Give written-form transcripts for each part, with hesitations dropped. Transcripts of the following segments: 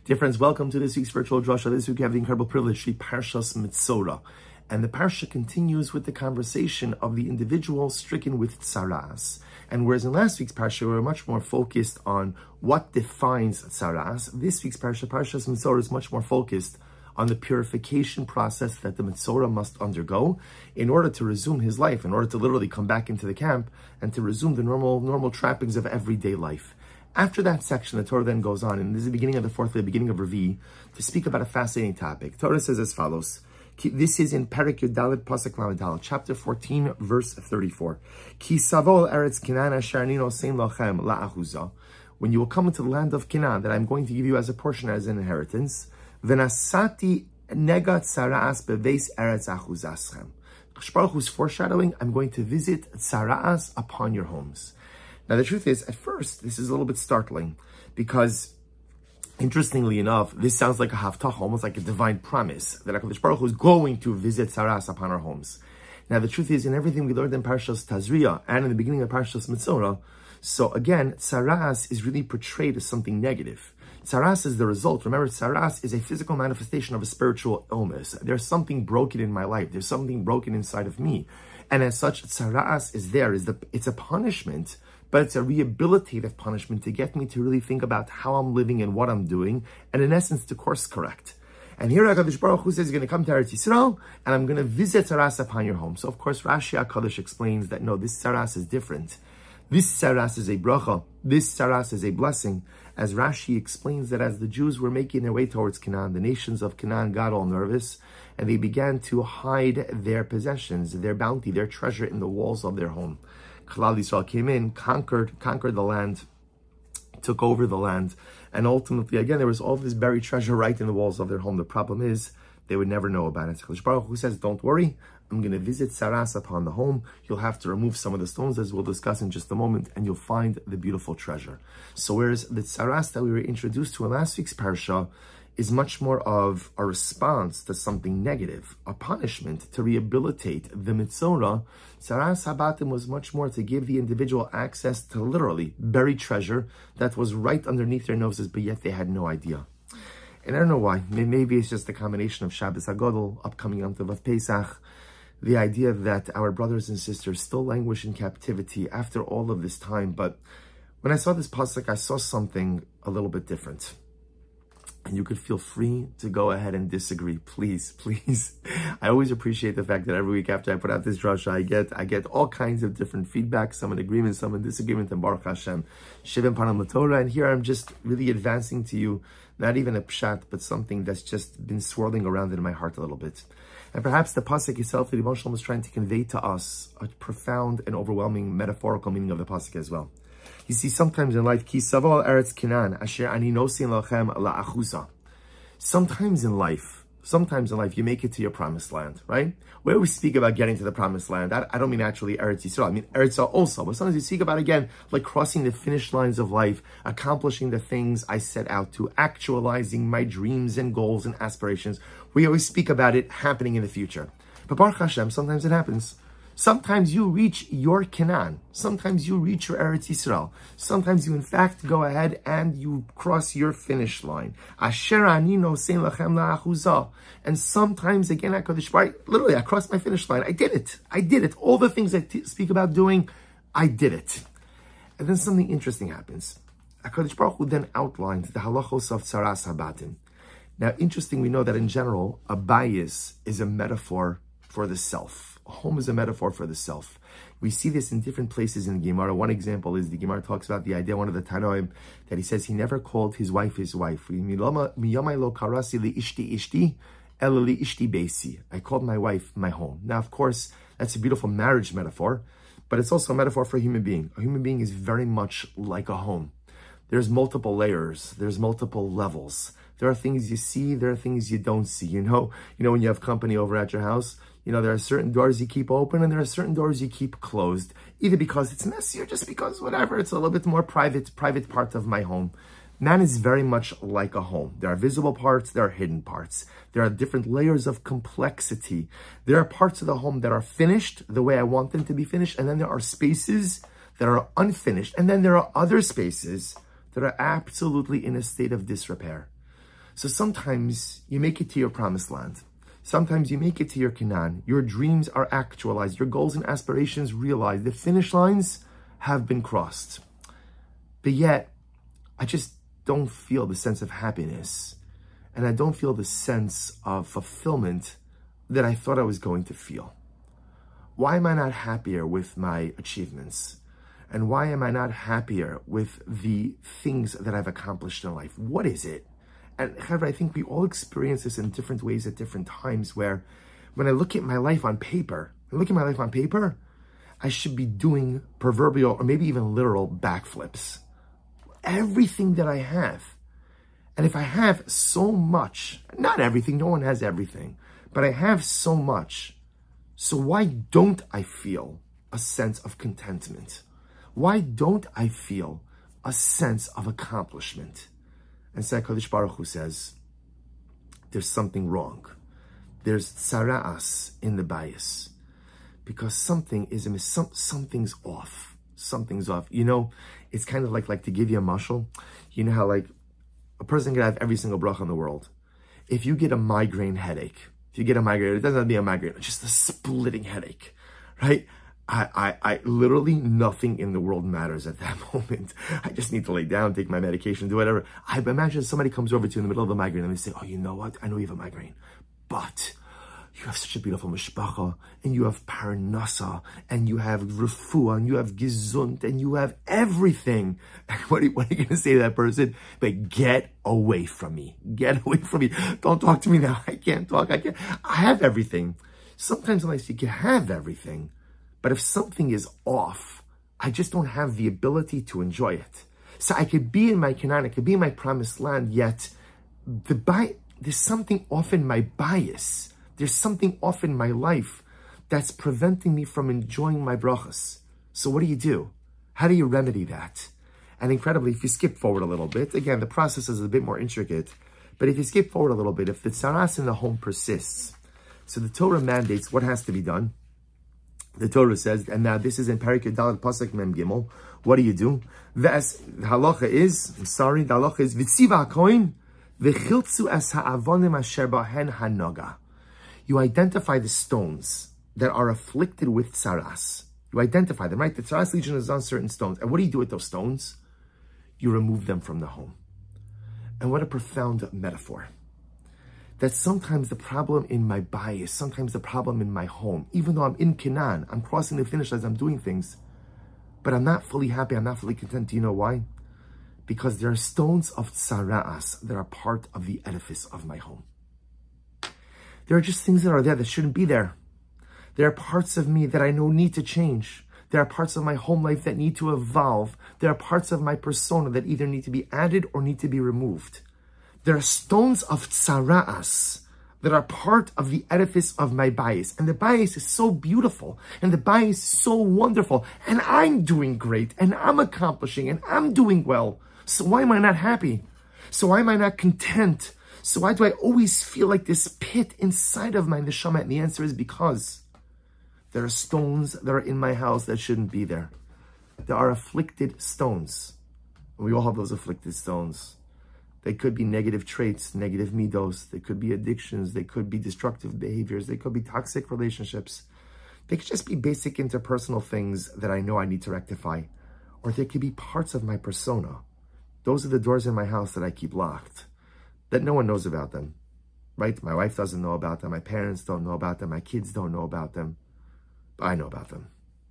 Dear friends, welcome to this week's virtual drasha. This week we have the incredible privilege to read Parshas Metzora. And the parsha continues with the conversation of the individual stricken with tsaras. And whereas in last week's parsha we were much more focused on what defines tsaras, this week's parsha, Parshas Metzora, is much more focused on the purification process that the Metzora must undergo in order to resume his life, in order to literally come back into the camp and to resume the normal trappings of everyday life. After that section, the Torah then goes on, and this is the beginning of the fourth day, the beginning of Revi, to speak about a fascinating topic. Torah says as follows. This is in Perek Yud Pasuk Lamed Daled, chapter 14, verse 34. Ki savol eretz Canaan asher ani nosein lochem la'achuza. When you will come into the land of Canaan, that I'm going to give you as a portion, as an inheritance, v'nasati negat tzara'as beveis eretz achuzaschem. Baruch Hu's foreshadowing, I'm going to visit tzara'as upon your homes. Now, the truth is, at first, this is a little bit startling because, interestingly enough, this sounds like a haftach, almost like a divine promise that HaKadosh Baruch Hu is going to visit tzaras upon our homes. Now, the truth is, in everything we learned in Parshas Tazria and in the beginning of Parshas Metzora, so again, tzaras is really portrayed as something negative. Tzaras is the result. Remember, tzaras is a physical manifestation of a spiritual illness. There's something broken in my life. There's something broken inside of me. And as such, tzaras is there. It's a punishment, but it's a rehabilitative punishment to get me to really think about how I'm living and what I'm doing, and in essence, to course correct. And here HaKadosh Baruch Hu says he's going to come to Eretz Yisrael, and I'm going to visit tzaras upon your home. So of course, Rashi HaKadosh explains that no, this tzaras is different. This tzaras is a bracha. This tzaras is a blessing. As Rashi explains that as the Jews were making their way towards Canaan, the nations of Canaan got all nervous, and they began to hide their possessions, their bounty, their treasure in the walls of their home. Klal Yisrael came in, conquered the land, took over the land, and ultimately, again, there was all this buried treasure right in the walls of their home. The problem is, they would never know about it. HaKadosh Baruch Hu says, don't worry, I'm going to visit tzaras upon the home. You'll have to remove some of the stones, as we'll discuss in just a moment, and you'll find the beautiful treasure. So whereas the tzaras that we were introduced to in last week's parsha is much more of a response to something negative, a punishment to rehabilitate the Metzora, tzaras habatim was much more to give the individual access to literally buried treasure that was right underneath their noses, but yet they had no idea. And I don't know why. Maybe it's just a combination of Shabbos HaGadol, upcoming Yom Tov of Pesach, the idea that our brothers and sisters still languish in captivity after all of this time. But when I saw this pasuk, I saw something a little bit different. And you could feel free to go ahead and disagree. Please, please. I always appreciate the fact that every week after I put out this drasha, I get all kinds of different feedback, some in agreement, some in disagreement, and Baruch Hashem, Shivim Panam L'Torah. And here I'm just really advancing to you, not even a pshat, but something that's just been swirling around in my heart a little bit. And perhaps the pasuk itself, the Rebbe Shalom is trying to convey to us a profound and overwhelming metaphorical meaning of the pasuk as well. You see, sometimes in life, Ki savol eretz Canaan asher ani nosein lochem la'achuza. Sometimes in life, you make it to your promised land, right? We always speak about getting to the promised land. I don't mean actually Eretz Yisrael. I mean Eretz Yisrael also. But sometimes you speak about, again, like crossing the finish lines of life, accomplishing the things I set out to, actualizing my dreams and goals and aspirations. We always speak about it happening in the future. But Baruch Hashem, sometimes it happens. Sometimes you reach your Canaan. Sometimes you reach your Eretz Yisrael. Sometimes you, in fact, go ahead and you cross your finish line. Asher ani nosein lachem la'achuza. And sometimes, again, HaKadosh Baruch Hu, literally, I crossed my finish line. I did it. All the things I speak about doing, I did it. And then something interesting happens. HaKadosh Baruch Hu then outlines the halachos of tzaras habatim. Now, interesting, we know that in general, a bayis is a metaphor for the self. A home is a metaphor for the self. We see this in different places in the Gemara. One example is the Gemara talks about the idea, one of the Tanoim, that he says he never called his wife his wife. I called my wife my home. Now, of course, that's a beautiful marriage metaphor, but it's also a metaphor for a human being. A human being is very much like a home. There's multiple layers. There's multiple levels. There are things you see. There are things you don't see. You know, when you have company over at your house, there are certain doors you keep open and there are certain doors you keep closed, either because it's messy or just because whatever, it's a little bit more private part of my home. Man is very much like a home. There are visible parts, there are hidden parts. There are different layers of complexity. There are parts of the home that are finished the way I want them to be finished, and then there are spaces that are unfinished, and then there are other spaces that are absolutely in a state of disrepair. So sometimes you make it to your promised land. Sometimes you make it to your Canaan. Your dreams are actualized. Your goals and aspirations realized. The finish lines have been crossed. But yet, I just don't feel the sense of happiness. And I don't feel the sense of fulfillment that I thought I was going to feel. Why am I not happier with my achievements? And why am I not happier with the things that I've accomplished in life? What is it? And however, I think we all experience this in different ways at different times, where when I look at my life on paper, I should be doing proverbial or maybe even literal backflips. Everything that I have. And if I have so much, not everything, no one has everything, but I have so much, so why don't I feel a sense of contentment? Why don't I feel a sense of accomplishment? And HaKadosh Baruch Hu says, there's something wrong. There's tzara'as in the bias. Because something's off. Something's off. You know, it's kind of like to give you a mashal. You know how like a person can have every single bracha in the world. If you get a migraine headache, it doesn't have to be a migraine, it's just a splitting headache, right? I literally, nothing in the world matters at that moment. I just need to lay down, take my medication, do whatever. I imagine somebody comes over to you in the middle of a migraine and they say, oh, you know what? I know you have a migraine, but you have such a beautiful mishpacha, and you have paranasa, and you have refuah, and you have gesund, and you have everything. And what are you going to say to that person? Like, get away from me. Get away from me. Don't talk to me now. I can't talk. I have everything. Sometimes in life you can have everything, but if something is off, I just don't have the ability to enjoy it. So I could be in my Canaan, I could be in my promised land, yet there's something off in my bias. There's something off in my life that's preventing me from enjoying my brachas. So what do? How do you remedy that? And incredibly, if you skip forward a little bit, again, the process is a bit more intricate, but if you skip forward a little bit, if the tzaras in the home persists, so the Torah mandates what has to be done. The Torah says, and now this is in Parak Yudalad Pasuk Mem Gimel, what do? The halacha is, the halacha is, V'tziva HaKohen, V'chiltzu as ha'avonim asher bahen hanoga. You identify the stones that are afflicted with tzaras. You identify them, right? The tzaras legion is on certain stones. And what do with those stones? You remove them from the home. And what a profound metaphor. That sometimes the problem in my bias, sometimes the problem in my home, even though I'm in Canaan, I'm crossing the finish as I'm doing things, but I'm not fully happy, I'm not fully content. Do you know why? Because there are stones of tzara'as that are part of the edifice of my home. There are just things that are there that shouldn't be there. There are parts of me that I know need to change. There are parts of my home life that need to evolve. There are parts of my persona that either need to be added or need to be removed. There are stones of tzara'as that are part of the edifice of my bias. And the bias is so beautiful. And the bias is so wonderful. And I'm doing great. And I'm accomplishing. And I'm doing well. So why am I not happy? So why am I not content? So why do I always feel like this pit inside of my neshama? And the answer is because there are stones that are in my house that shouldn't be there. There are afflicted stones. We all have those afflicted stones. They could be negative traits, negative midos. They could be addictions. They could be destructive behaviors. They could be toxic relationships. They could just be basic interpersonal things that I know I need to rectify. Or they could be parts of my persona. Those are the doors in my house that I keep locked, that no one knows about them, right? My wife doesn't know about them. My parents don't know about them. My kids don't know about them. But I know about them.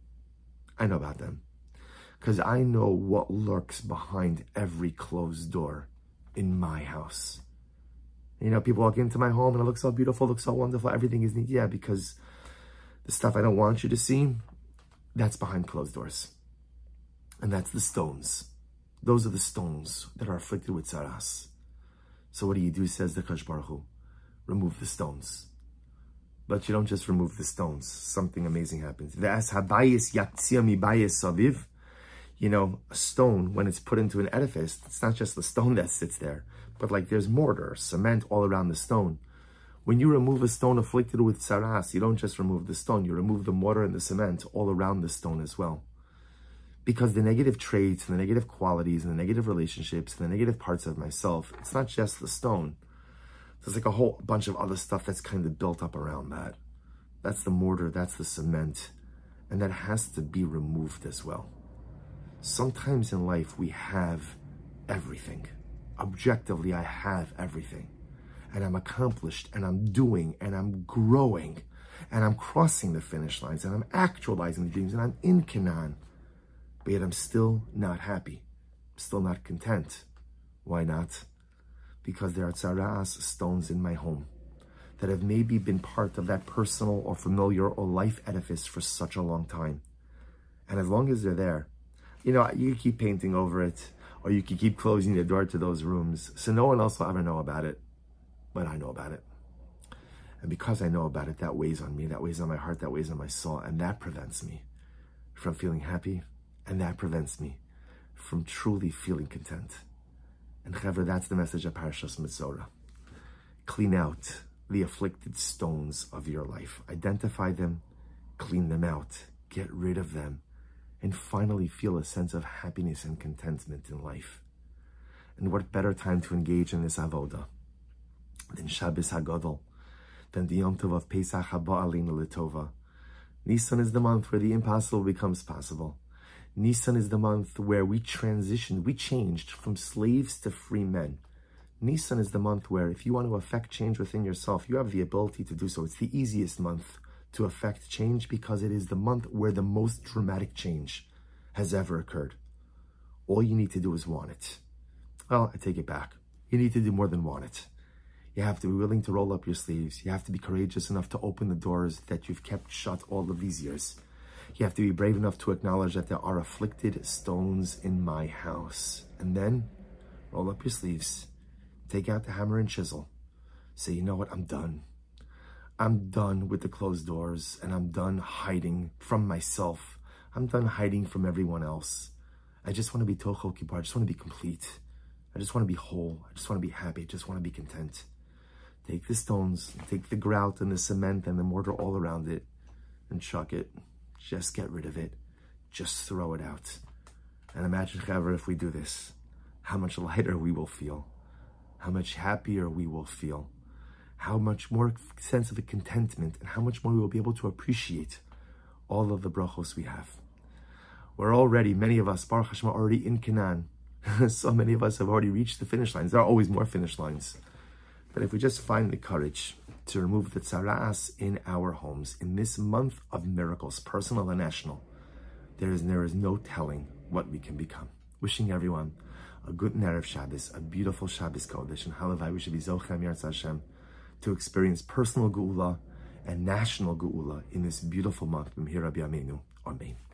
I know about them. Because I know what lurks behind every closed door in my house. You know, people walk into my home and it looks so beautiful, looks so wonderful, everything is neat. Yeah, because the stuff I don't want you to see, that's behind closed doors. And that's the stones. Those are the stones that are afflicted with tzaras. So what do? Says the HaKadosh Baruch Hu. Remove the stones. But you don't just remove the stones. Something amazing happens. Ve'as habayis yatzia mi bayis saviv. You know, a stone, when it's put into an edifice, it's not just the stone that sits there, but like there's mortar, cement all around the stone. When you remove a stone afflicted with tzaras, you don't just remove the stone, you remove the mortar and the cement all around the stone as well. Because the negative traits, and the negative qualities, and the negative relationships, and the negative parts of myself, it's not just the stone. There's like a whole bunch of other stuff that's kind of built up around that. That's the mortar, that's the cement, and that has to be removed as well. Sometimes in life we have everything. Objectively, I have everything. And I'm accomplished, and I'm doing, and I'm growing, and I'm crossing the finish lines, and I'm actualizing the dreams, and I'm in Canaan. But yet I'm still not happy, still not content. Why not? Because there are tzara'as, stones in my home that have maybe been part of that personal or familiar or life edifice for such a long time. And as long as they're there, you keep painting over it, or you can keep closing the door to those rooms, so no one else will ever know about it, but I know about it. And because I know about it, that weighs on me, that weighs on my heart, that weighs on my soul, and that prevents me from feeling happy, and that prevents me from truly feeling content. And Chevra, that's the message of Parshas Metzora. Clean out the afflicted stones of your life. Identify them, clean them out, get rid of them, and finally feel a sense of happiness and contentment in life. And what better time to engage in this avoda than Shabbos HaGadol, than the Yom Tov of Pesach Haba Aleinu L'Tova. Nisan is the month where the impossible becomes possible. Nisan is the month where we changed from slaves to free men. Nisan is the month where if you want to affect change within yourself, you have the ability to do so. It's the easiest month to affect change because it is the month where the most dramatic change has ever occurred. All you need to do is want it. Well, I take it back. You need to do more than want it. You have to be willing to roll up your sleeves. You have to be courageous enough to open the doors that you've kept shut all of these years. You have to be brave enough to acknowledge that there are afflicted stones in my house. And then roll up your sleeves. Take out the hammer and chisel. Say, you know what? I'm done. I'm done with the closed doors, and I'm done hiding from myself. I'm done hiding from everyone else. I just want to be Tochel Kippur. I just want to be complete. I just want to be whole. I just want to be happy. I just want to be content. Take the stones, take the grout and the cement and the mortar all around it and chuck it. Just get rid of it. Just throw it out. And imagine, Chaver, if we do this, how much lighter we will feel. How much happier we will feel. How much more sense of contentment, and how much more we will be able to appreciate all of the brachos we have. We're already, many of us, Baruch Hashem, are already in Canaan. So many of us have already reached the finish lines. There are always more finish lines. But if we just find the courage to remove the tzara'as in our homes, in this month of miracles, personal and national, there is no telling what we can become. Wishing everyone a good Erev Shabbos, a beautiful Shabbos Kodesh, and halavai we should be zochem Yirtzeh Hashem to experience personal geula and national geula in this beautiful month. B'mihira b'yameinu. Amen.